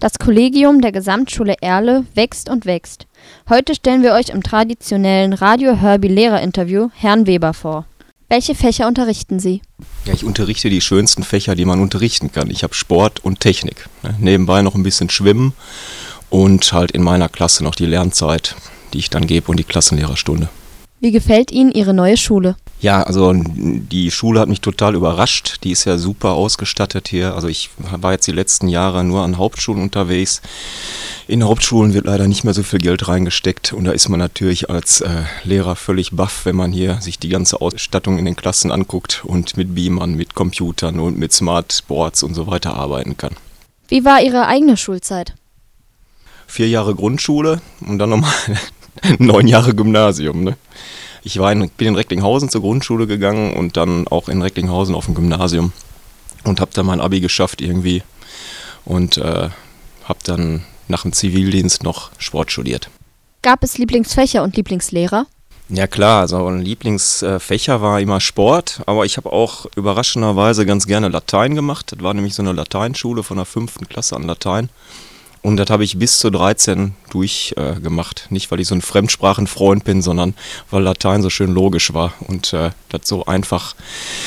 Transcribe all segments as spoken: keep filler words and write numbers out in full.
Das Kollegium der Gesamtschule Erle wächst und wächst. Heute stellen wir euch im traditionellen Radio-Hörbi-Lehrerinterview Herrn Weber vor. Welche Fächer unterrichten Sie? Ja, ich unterrichte die schönsten Fächer, die man unterrichten kann. Ich habe Sport und Technik. Nebenbei noch ein bisschen Schwimmen und halt in meiner Klasse noch die Lernzeit, die ich dann gebe, und die Klassenlehrerstunde. Wie gefällt Ihnen Ihre neue Schule? Ja, also die Schule hat mich total überrascht. Die ist ja super ausgestattet hier. Also ich war jetzt die letzten Jahre nur an Hauptschulen unterwegs. In Hauptschulen wird leider nicht mehr so viel Geld reingesteckt. Und da ist man natürlich als äh, Lehrer völlig baff, wenn man hier sich die ganze Ausstattung in den Klassen anguckt und mit Beamern, mit Computern und mit Smartboards und so weiter arbeiten kann. Wie war Ihre eigene Schulzeit? Vier Jahre Grundschule und dann nochmal neun Jahre Gymnasium, ne? Ich war in, bin in Recklinghausen zur Grundschule gegangen und dann auch in Recklinghausen auf dem Gymnasium und habe dann mein Abi geschafft irgendwie und äh, habe dann nach dem Zivildienst noch Sport studiert. Gab es Lieblingsfächer und Lieblingslehrer? Ja klar, also ein Lieblingsfächer war immer Sport, aber ich habe auch überraschenderweise ganz gerne Latein gemacht. Das war nämlich so eine Lateinschule von der fünften Klasse an Latein. Und das habe ich bis zur dreizehn durchgemacht. Äh, Nicht, weil ich so ein Fremdsprachenfreund bin, sondern weil Latein so schön logisch war und äh, das so einfach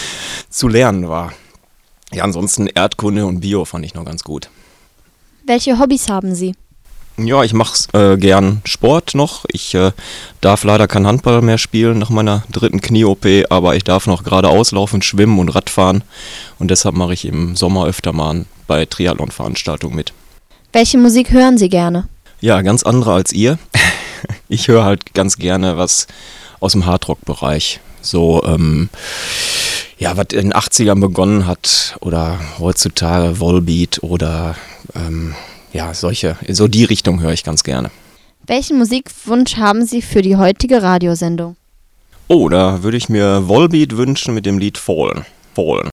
zu lernen war. Ja, ansonsten Erdkunde und Bio fand ich noch ganz gut. Welche Hobbys haben Sie? Ja, ich mache äh, gern Sport noch. Ich äh, darf leider kein Handball mehr spielen nach meiner dritten Knie-O P, aber ich darf noch geradeaus laufen, schwimmen und Radfahren. Und deshalb mache ich im Sommer öfter mal bei Triathlon-Veranstaltungen mit. Welche Musik hören Sie gerne? Ja, ganz andere als ihr. Ich höre halt ganz gerne was aus dem Hardrock-Bereich. So, ähm, ja, was in den achtzigern begonnen hat oder heutzutage Volbeat oder ähm, ja, solche, so die Richtung höre ich ganz gerne. Welchen Musikwunsch haben Sie für die heutige Radiosendung? Oh, da würde ich mir Volbeat wünschen mit dem Lied Fallen. Fallen.